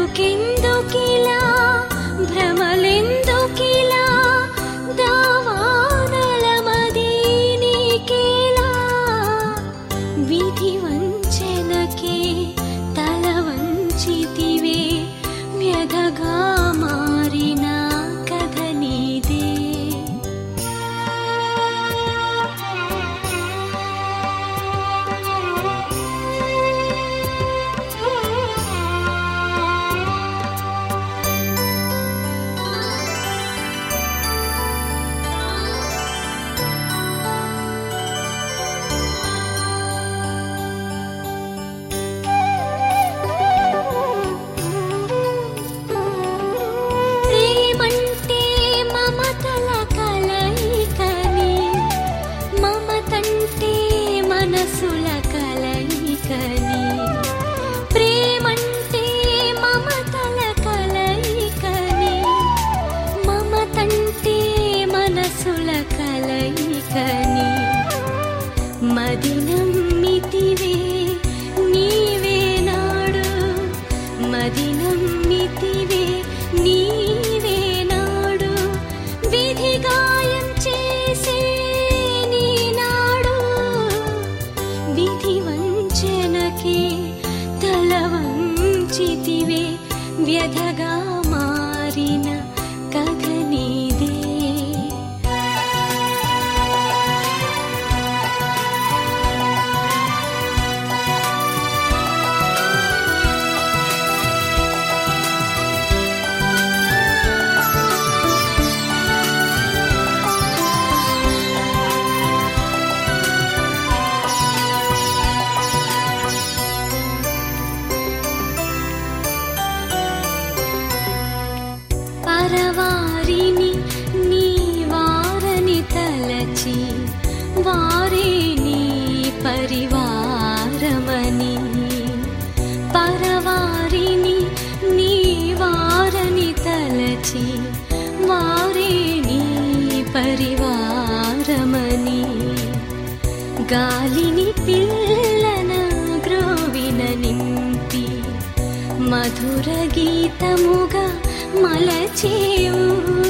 బ్రతుకెందుకిలా భ్రమలెందుకిలా దావానల మది నీకేలా విధి వంచనకే తల వంచితివే వ్యధగా మారిన కథ నీదే. మనసుల కలయికని ప్రేమంటే మమతల కలయికని మమతంటే మనసుల కలయికని మది నమ్మితివే నీవే నాడు మది నమ్మితివే నీవే నాడు విధి గాయం చేసే విధి వంచనకే తల వంచితివే వ్యధగా మారిన కథ నీదే. పరవారిని నీ వారని తలచి వారే నీ పరివారమని పరవారిని నీ వారని తలచి వారే నీ పరివారమని గాలిని పిల్లన గ్రోవిన నింపి మధుర గీతముగా మలచేవు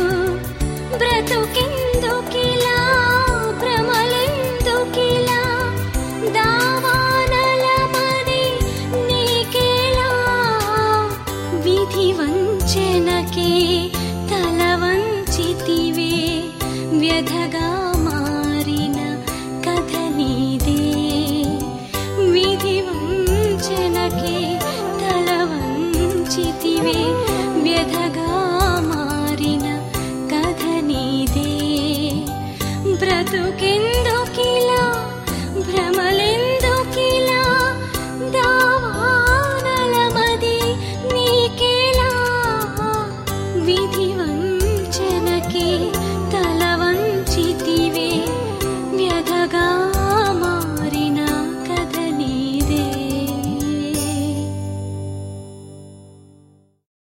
బ్రతుకెందుకిలా భ్రమలెందుకిలా దావానల మది నీకేలా విధి వంచనకే తల వంచితివే వ్యధగా మారిన కథ నీదే. విధి వంచనకే తల వంచితివే వ్యధగా మారిన కథ నీదే. బ్రతుకెందు